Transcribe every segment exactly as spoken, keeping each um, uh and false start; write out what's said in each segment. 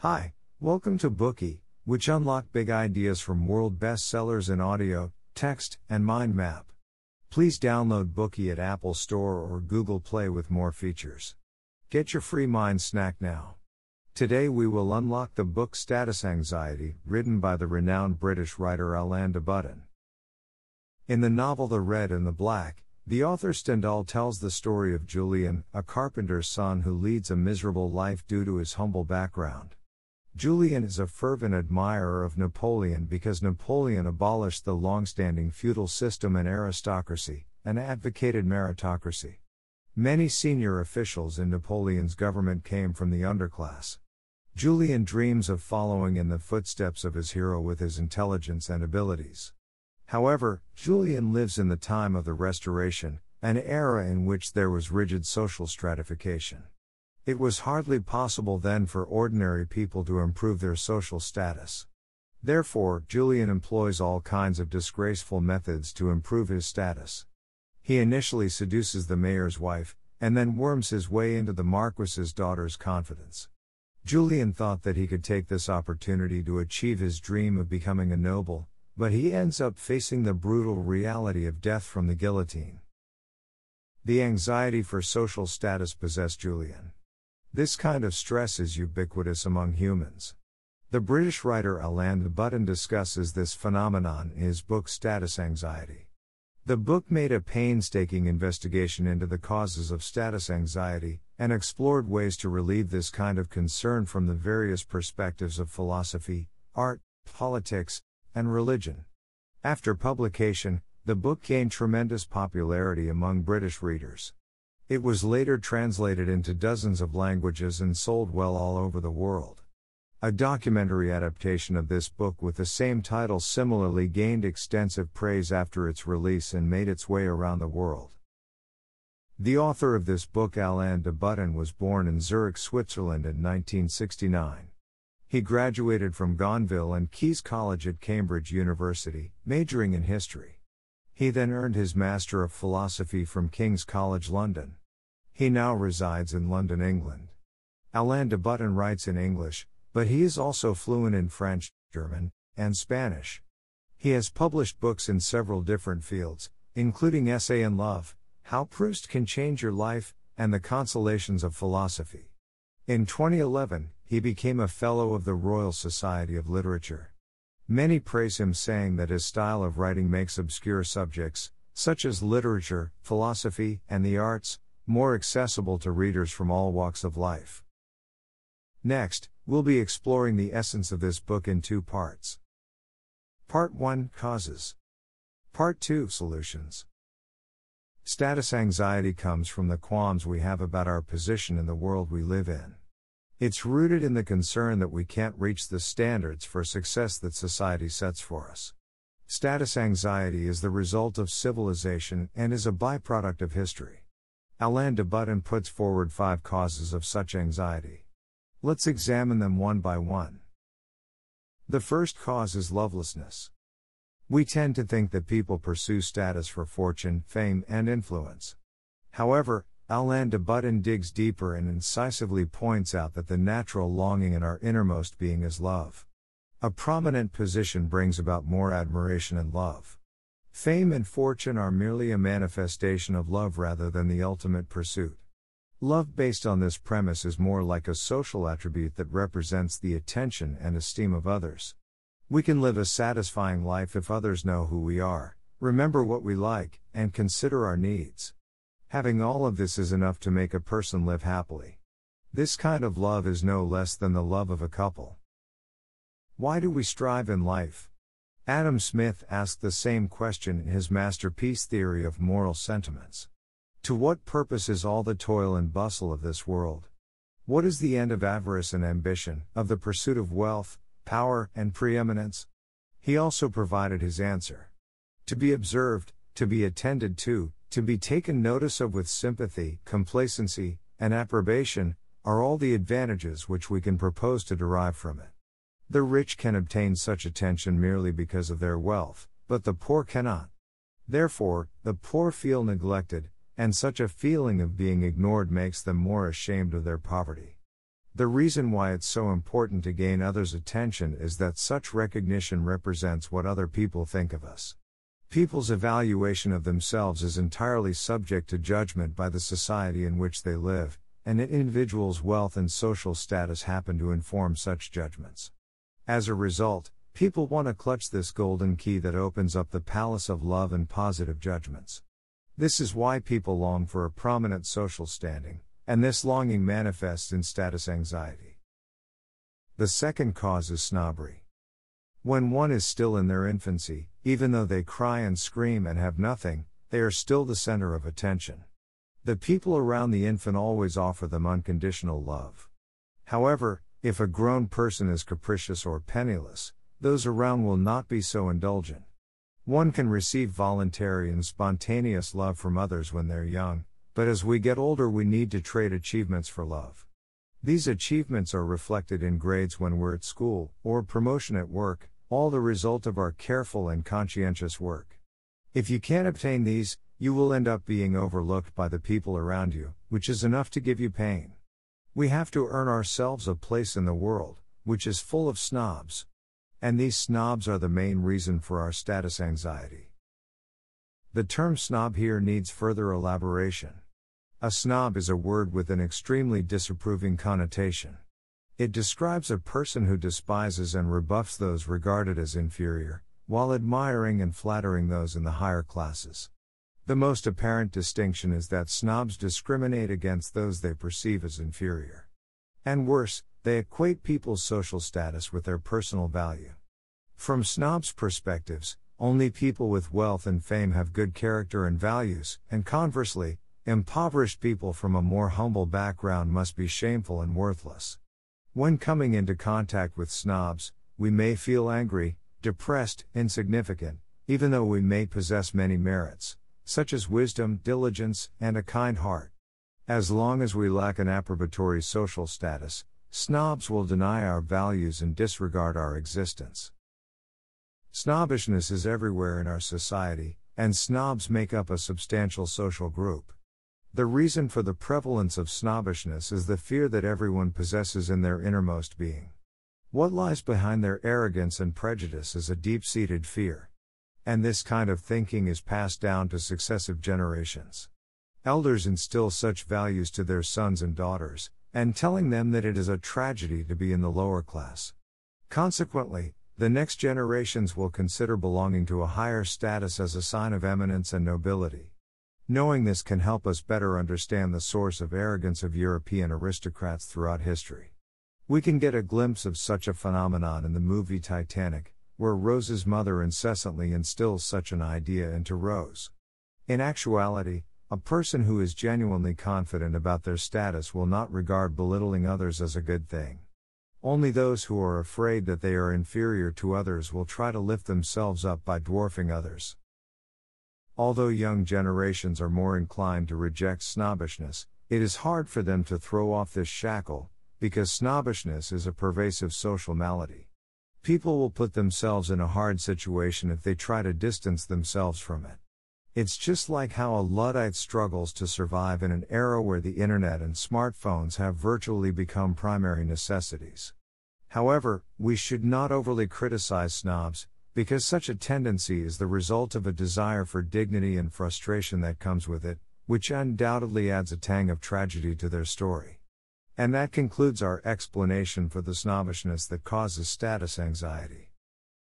Hi, welcome to Bookey, which unlock big ideas from world bestsellers in audio, text, and mind map. Please download Bookey at Apple Store or Google Play with more features. Get your free mind snack now. Today we will unlock the book Status Anxiety, written by the renowned British writer Alain de Botton. In the novel The Red and the Black, the author Stendhal tells the story of Julien, a carpenter's son who leads a miserable life due to his humble background. Julien is a fervent admirer of Napoleon because Napoleon abolished the long-standing feudal system and aristocracy, and advocated meritocracy. Many senior officials in Napoleon's government came from the underclass. Julien dreams of following in the footsteps of his hero with his intelligence and abilities. However, Julien lives in the time of the Restoration, an era in which there was rigid social stratification. It was hardly possible then for ordinary people to improve their social status. Therefore, Julien employs all kinds of disgraceful methods to improve his status. He initially seduces the mayor's wife, and then worms his way into the marquis's daughter's confidence. Julien thought that he could take this opportunity to achieve his dream of becoming a noble, but he ends up facing the brutal reality of death from the guillotine. The anxiety for social status possessed Julien. This kind of stress is ubiquitous among humans. The British writer Alain de Botton discusses this phenomenon in his book Status Anxiety. The book made a painstaking investigation into the causes of status anxiety, and explored ways to relieve this kind of concern from the various perspectives of philosophy, art, politics, and religion. After publication, the book gained tremendous popularity among British readers. It was later translated into dozens of languages and sold well all over the world. A documentary adaptation of this book with the same title similarly gained extensive praise after its release and made its way around the world. The author of this book, Alain de Botton, was born in Zurich, Switzerland in nineteen sixty-nine. He graduated from Gonville and Caius College at Cambridge University, majoring in history. He then earned his Master of Philosophy from King's College London. He now resides in London, England. Alain de Botton writes in English, but he is also fluent in French, German, and Spanish. He has published books in several different fields, including Essay in Love, How Proust Can Change Your Life, and The Consolations of Philosophy. In twenty eleven, he became a Fellow of the Royal Society of Literature. Many praise him, saying that his style of writing makes obscure subjects, such as literature, philosophy, and the arts, more accessible to readers from all walks of life. Next, we'll be exploring the essence of this book in two parts. Part one, Causes. Part two, Solutions. Status anxiety comes from the qualms we have about our position in the world we live in. It's rooted in the concern that we can't reach the standards for success that society sets for us. Status anxiety is the result of civilization and is a byproduct of history. Alain de Botton puts forward five causes of such anxiety. Let's examine them one by one. The first cause is lovelessness. We tend to think that people pursue status for fortune, fame, and influence. However, Alain de Botton digs deeper and incisively points out that the natural longing in our innermost being is love. A prominent position brings about more admiration and love. Fame and fortune are merely a manifestation of love rather than the ultimate pursuit. Love based on this premise is more like a social attribute that represents the attention and esteem of others. We can live a satisfying life if others know who we are, remember what we like, and consider our needs. Having all of this is enough to make a person live happily. This kind of love is no less than the love of a couple. Why do we strive in life? Adam Smith asked the same question in his masterpiece Theory of Moral Sentiments. To what purpose is all the toil and bustle of this world? What is the end of avarice and ambition, of the pursuit of wealth, power, and preeminence? He also provided his answer. To be observed, to be attended to, to be taken notice of with sympathy, complacency, and approbation, are all the advantages which we can propose to derive from it. The rich can obtain such attention merely because of their wealth, but the poor cannot. Therefore, the poor feel neglected, and such a feeling of being ignored makes them more ashamed of their poverty. The reason why it's so important to gain others' attention is that such recognition represents what other people think of us. People's evaluation of themselves is entirely subject to judgment by the society in which they live, and an individual's wealth and social status happen to inform such judgments. As a result, people want to clutch this golden key that opens up the palace of love and positive judgments. This is why people long for a prominent social standing, and this longing manifests in status anxiety. The second cause is snobbery. When one is still in their infancy, even though they cry and scream and have nothing, they are still the center of attention. The people around the infant always offer them unconditional love. However, if a grown person is capricious or penniless, those around will not be so indulgent. One can receive voluntary and spontaneous love from others when they're young, but as we get older we need to trade achievements for love. These achievements are reflected in grades when we're at school, or promotion at work, all the result of our careful and conscientious work. If you can't obtain these, you will end up being overlooked by the people around you, which is enough to give you pain. We have to earn ourselves a place in the world, which is full of snobs. And these snobs are the main reason for our status anxiety. The term snob here needs further elaboration. A snob is a word with an extremely disapproving connotation. It describes a person who despises and rebuffs those regarded as inferior, while admiring and flattering those in the higher classes. The most apparent distinction is that snobs discriminate against those they perceive as inferior. And worse, they equate people's social status with their personal value. From snobs' perspectives, only people with wealth and fame have good character and values, and conversely, impoverished people from a more humble background must be shameful and worthless. When coming into contact with snobs, we may feel angry, depressed, insignificant, even though we may possess many merits, such as wisdom, diligence, and a kind heart. As long as we lack an approbatory social status, snobs will deny our values and disregard our existence. Snobbishness is everywhere in our society, and snobs make up a substantial social group. The reason for the prevalence of snobbishness is the fear that everyone possesses in their innermost being. What lies behind their arrogance and prejudice is a deep-seated fear. And this kind of thinking is passed down to successive generations. Elders instill such values to their sons and daughters, and telling them that it is a tragedy to be in the lower class. Consequently, the next generations will consider belonging to a higher status as a sign of eminence and nobility. Knowing this can help us better understand the source of arrogance of European aristocrats throughout history. We can get a glimpse of such a phenomenon in the movie Titanic, where Rose's mother incessantly instills such an idea into Rose. In actuality, a person who is genuinely confident about their status will not regard belittling others as a good thing. Only those who are afraid that they are inferior to others will try to lift themselves up by dwarfing others. Although young generations are more inclined to reject snobbishness, it is hard for them to throw off this shackle, because snobbishness is a pervasive social malady. People will put themselves in a hard situation if they try to distance themselves from it. It's just like how a Luddite struggles to survive in an era where the internet and smartphones have virtually become primary necessities. However, we should not overly criticize snobs, because such a tendency is the result of a desire for dignity and frustration that comes with it, which undoubtedly adds a tang of tragedy to their story. And that concludes our explanation for the snobbishness that causes status anxiety.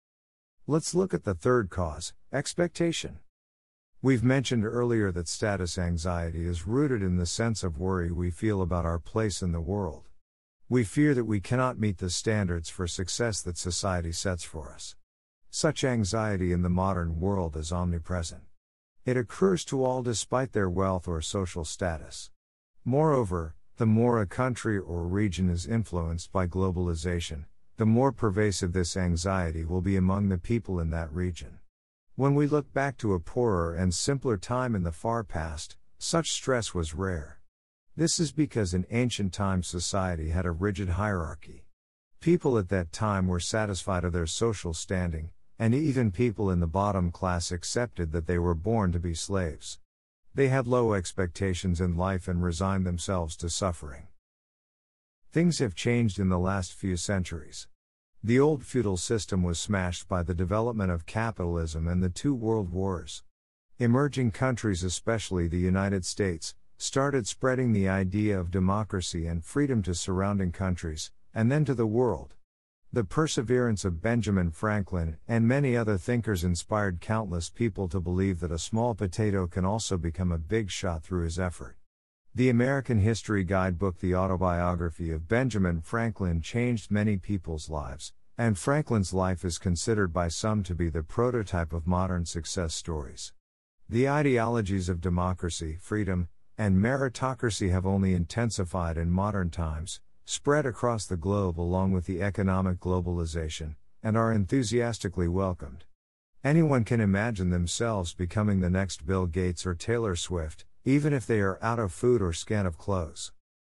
Let's look at the third cause, expectation. We've mentioned earlier that status anxiety is rooted in the sense of worry we feel about our place in the world. We fear that we cannot meet the standards for success that society sets for us. Such anxiety in the modern world is omnipresent. It occurs to all despite their wealth or social status. Moreover, the more a country or region is influenced by globalization, the more pervasive this anxiety will be among the people in that region. When we look back to a poorer and simpler time in the far past, such stress was rare. This is because in ancient times society had a rigid hierarchy. People at that time were satisfied of their social standing, and even people in the bottom class accepted that they were born to be slaves. They had low expectations in life and resigned themselves to suffering. Things have changed in the last few centuries. The old feudal system was smashed by the development of capitalism and the two world wars. Emerging countries, especially the United States, started spreading the idea of democracy and freedom to surrounding countries, and then to the world. The perseverance of Benjamin Franklin and many other thinkers inspired countless people to believe that a small potato can also become a big shot through his effort. The American History Guidebook, The Autobiography of Benjamin Franklin, changed many people's lives, and Franklin's life is considered by some to be the prototype of modern success stories. The ideologies of democracy, freedom, and meritocracy have only intensified in modern times, spread across the globe along with the economic globalization, and are enthusiastically welcomed. Anyone can imagine themselves becoming the next Bill Gates or Taylor Swift, even if they are out of food or scant of clothes.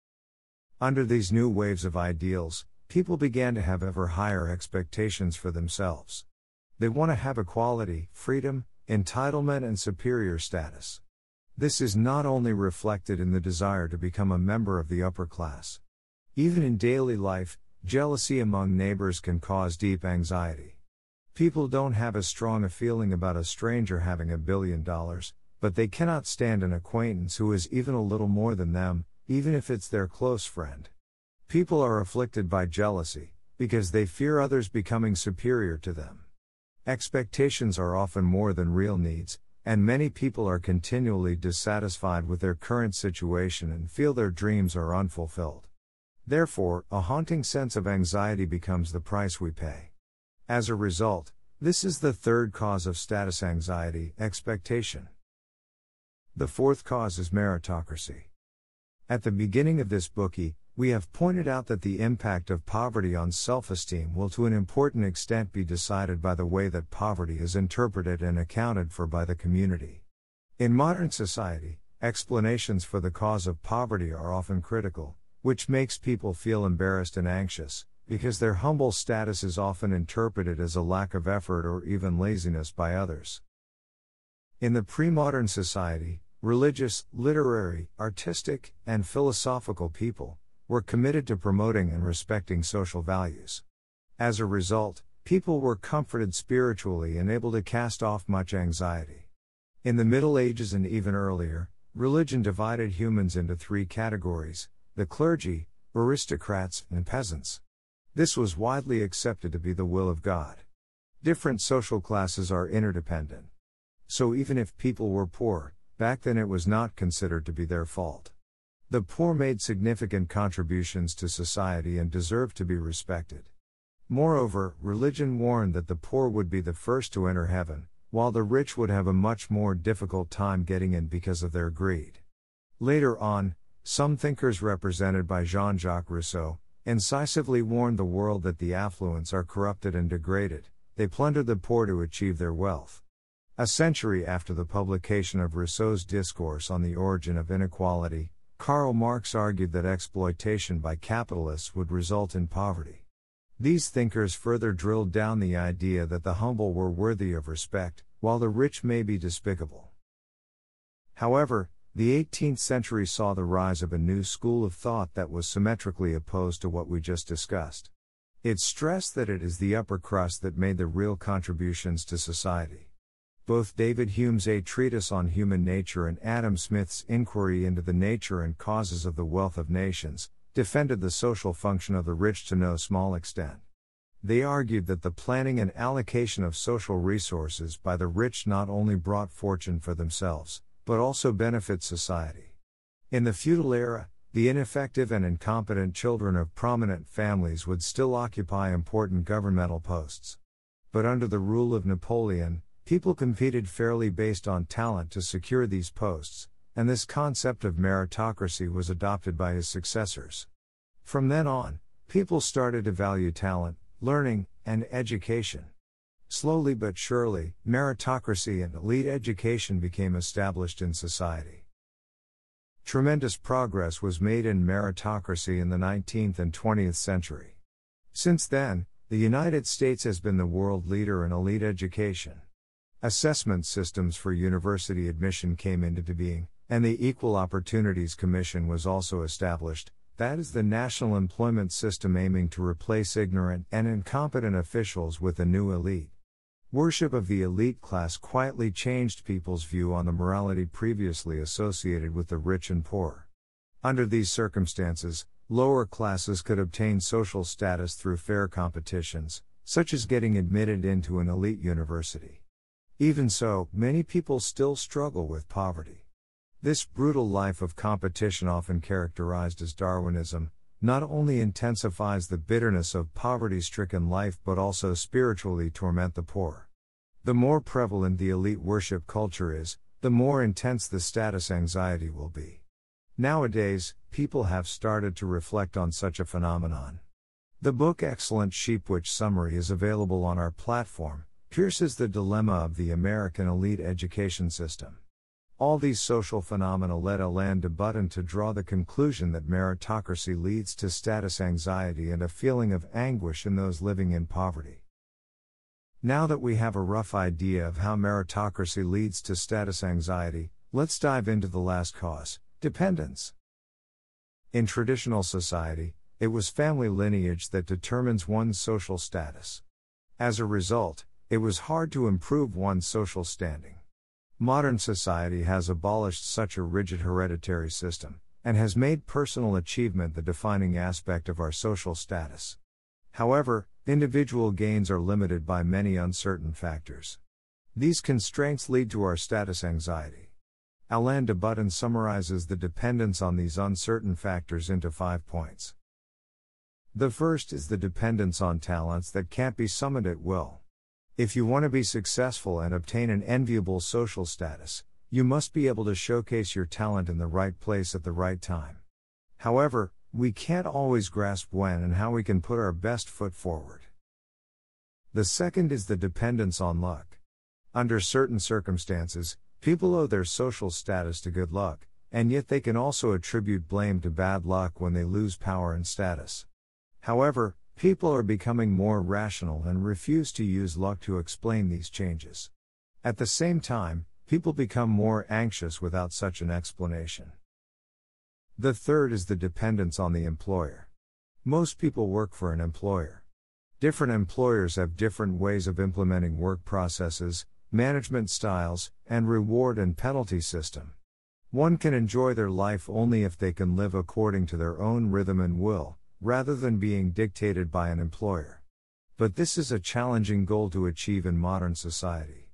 Under these new waves of ideals, people began to have ever higher expectations for themselves. They want to have equality, freedom, entitlement, and superior status. This is not only reflected in the desire to become a member of the upper class. Even in daily life, jealousy among neighbors can cause deep anxiety. People don't have as strong a feeling about a stranger having a billion dollars, but they cannot stand an acquaintance who is even a little more than them, even if it's their close friend. People are afflicted by jealousy, because they fear others becoming superior to them. Expectations are often more than real needs, and many people are continually dissatisfied with their current situation and feel their dreams are unfulfilled. Therefore, a haunting sense of anxiety becomes the price we pay. As a result, this is the third cause of status anxiety, expectation. The fourth cause is meritocracy. At the beginning of this Bookey, we have pointed out that the impact of poverty on self-esteem will to an important extent be decided by the way that poverty is interpreted and accounted for by the community. In modern society, explanations for the cause of poverty are often critical, which makes people feel embarrassed and anxious, because their humble status is often interpreted as a lack of effort or even laziness by others. In the pre-modern society, religious, literary, artistic, and philosophical people were committed to promoting and respecting social values. As a result, people were comforted spiritually and able to cast off much anxiety. In the Middle Ages and even earlier, religion divided humans into three categories: the clergy, aristocrats, and peasants. This was widely accepted to be the will of God. Different social classes are interdependent. So even if people were poor, back then it was not considered to be their fault. The poor made significant contributions to society and deserved to be respected. Moreover, religion warned that the poor would be the first to enter heaven, while the rich would have a much more difficult time getting in because of their greed. Later on, some thinkers represented by Jean-Jacques Rousseau incisively warned the world that the affluents are corrupted and degraded, they plunder the poor to achieve their wealth. A century after the publication of Rousseau's Discourse on the Origin of Inequality, Karl Marx argued that exploitation by capitalists would result in poverty. These thinkers further drilled down the idea that the humble were worthy of respect, while the rich may be despicable. However, the eighteenth century saw the rise of a new school of thought that was symmetrically opposed to what we just discussed. It stressed that it is the upper crust that made the real contributions to society. Both David Hume's A Treatise on Human Nature and Adam Smith's Inquiry into the Nature and Causes of the Wealth of Nations defended the social function of the rich to no small extent. They argued that the planning and allocation of social resources by the rich not only brought fortune for themselves, but also benefit society. In the feudal era, the ineffective and incompetent children of prominent families would still occupy important governmental posts. But under the rule of Napoleon, people competed fairly based on talent to secure these posts, and this concept of meritocracy was adopted by his successors. From then on, people started to value talent, learning, and education. Slowly but surely, meritocracy and elite education became established in society. Tremendous progress was made in meritocracy in the nineteenth and twentieth century. Since then, the United States has been the world leader in elite education. Assessment systems for university admission came into being, and the Equal Opportunities Commission was also established, That is the national employment system aiming to replace ignorant and incompetent officials with a new elite. Worship of the elite class quietly changed people's view on the morality previously associated with the rich and poor. Under these circumstances, lower classes could obtain social status through fair competitions, such as getting admitted into an elite university. Even so, many people still struggle with poverty. This brutal life of competition, often characterized as Darwinism, not only intensifies the bitterness of poverty-stricken life but also spiritually torment the poor. The more prevalent the elite worship culture is, the more intense the status anxiety will be. Nowadays, people have started to reflect on such a phenomenon. The book Excellent Sheepwich Summary is available on our platform, pierces the dilemma of the American elite education system. All these social phenomena led Alain de Botton to draw the conclusion that meritocracy leads to status anxiety and a feeling of anguish in those living in poverty. Now that we have a rough idea of how meritocracy leads to status anxiety, let's dive into the last cause, dependence. In traditional society, it was family lineage that determines one's social status. As a result, it was hard to improve one's social standing. Modern society has abolished such a rigid hereditary system, and has made personal achievement the defining aspect of our social status. However, individual gains are limited by many uncertain factors. These constraints lead to our status anxiety. Alain de Botton summarizes the dependence on these uncertain factors into five points. The first is the dependence on talents that can't be summoned at will. If you want to be successful and obtain an enviable social status, you must be able to showcase your talent in the right place at the right time. However, we can't always grasp when and how we can put our best foot forward. The second is the dependence on luck. Under certain circumstances, people owe their social status to good luck, and yet they can also attribute blame to bad luck when they lose power and status. However, people are becoming more rational and refuse to use luck to explain these changes. At the same time, people become more anxious without such an explanation. The third is the dependence on the employer. Most people work for an employer. Different employers have different ways of implementing work processes, management styles, and reward and penalty system. One can enjoy their life only if they can live according to their own rhythm and will, rather than being dictated by an employer. But this is a challenging goal to achieve in modern society.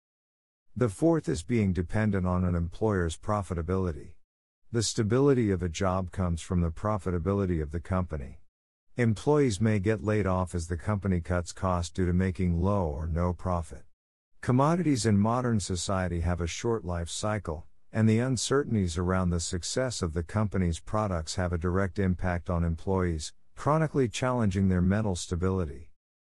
The fourth is being dependent on an employer's profitability. The stability of a job comes from the profitability of the company. Employees may get laid off as the company cuts costs due to making low or no profit. Commodities in modern society have a short life cycle, and the uncertainties around the success of the company's products have a direct impact on employees, chronically challenging their mental stability.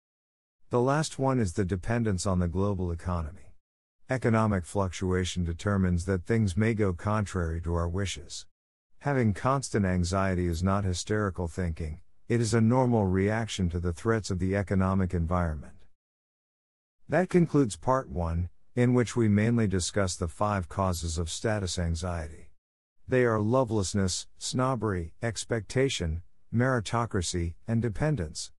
The last one is the dependence on the global economy. Economic fluctuation determines that things may go contrary to our wishes. Having constant anxiety is not hysterical thinking, it is a normal reaction to the threats of the economic environment. That concludes part one, in which we mainly discuss the five causes of status anxiety. They are lovelessness, snobbery, expectation, meritocracy, and dependence.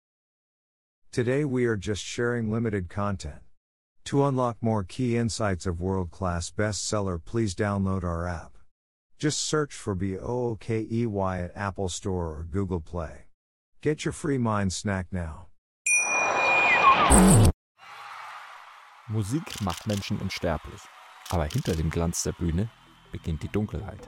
Today we are just sharing limited content. To unlock more key insights of world-class bestseller, please download our app. Just search for Bookey at Apple Store or Google Play. Get your free mind snack now. Musik macht Menschen unsterblich, aber hinter dem Glanz der Bühne beginnt die Dunkelheit.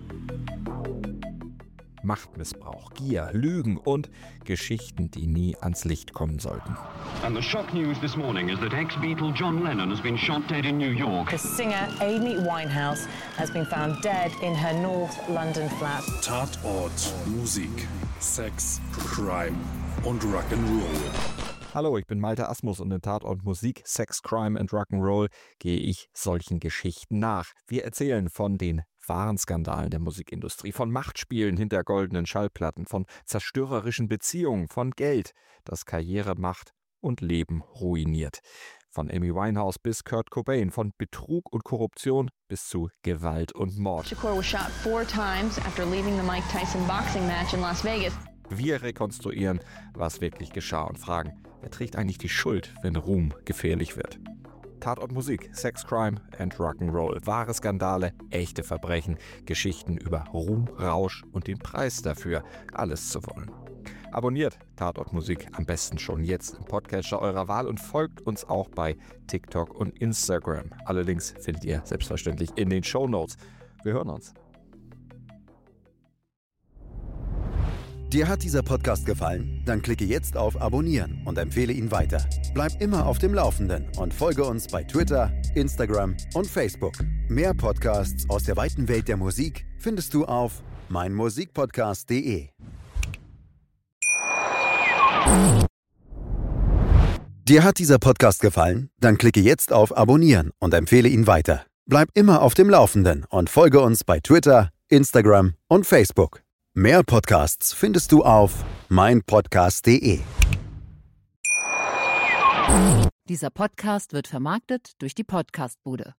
Machtmissbrauch, Gier, Lügen und Geschichten, die nie ans Licht kommen sollten. And the shock news this morning is that ex-Beatle John Lennon has been shot dead in New York. The singer Amy Winehouse has been found dead in her North London flat. Tatort, Musik, Sex, Crime und Rock'n'Roll. Hallo, ich bin Malte Asmus und in Tatort Musik, Sex, Crime and Rock'n'Roll gehe ich solchen Geschichten nach. Wir erzählen von den wahren Skandalen der Musikindustrie, von Machtspielen hinter goldenen Schallplatten, von zerstörerischen Beziehungen, von Geld, das Karriere, Macht und Leben ruiniert. Von Amy Winehouse bis Kurt Cobain, von Betrug und Korruption bis zu Gewalt und Mord. Shakur was shot four times after leaving the Mike Tyson boxing match in Las Vegas. Wir rekonstruieren, was wirklich geschah und fragen, wer trägt eigentlich die Schuld, wenn Ruhm gefährlich wird? Tatort Musik, Sex, Crime and Rock'n'Roll. Wahre Skandale, echte Verbrechen, Geschichten über Ruhm, Rausch und den Preis dafür, alles zu wollen. Abonniert Tatort Musik am besten schon jetzt im Podcatcher eurer Wahl und folgt uns auch bei TikTok und Instagram. Alle Links findet ihr selbstverständlich in den Shownotes. Wir hören uns. Dir hat dieser Podcast gefallen? Dann klicke jetzt auf Abonnieren und empfehle ihn weiter. Bleib immer auf dem Laufenden und folge uns bei Twitter, Instagram und Facebook. Mehr Podcasts aus der weiten Welt der Musik findest du auf meinmusikpodcast punkt de. Dir hat dieser Podcast gefallen? Dann klicke jetzt auf Abonnieren und empfehle ihn weiter. Bleib immer auf dem Laufenden und folge uns bei Twitter, Instagram und Facebook. Mehr Podcasts findest du auf meinpodcast punkt de. Dieser Podcast wird vermarktet durch die Podcastbude.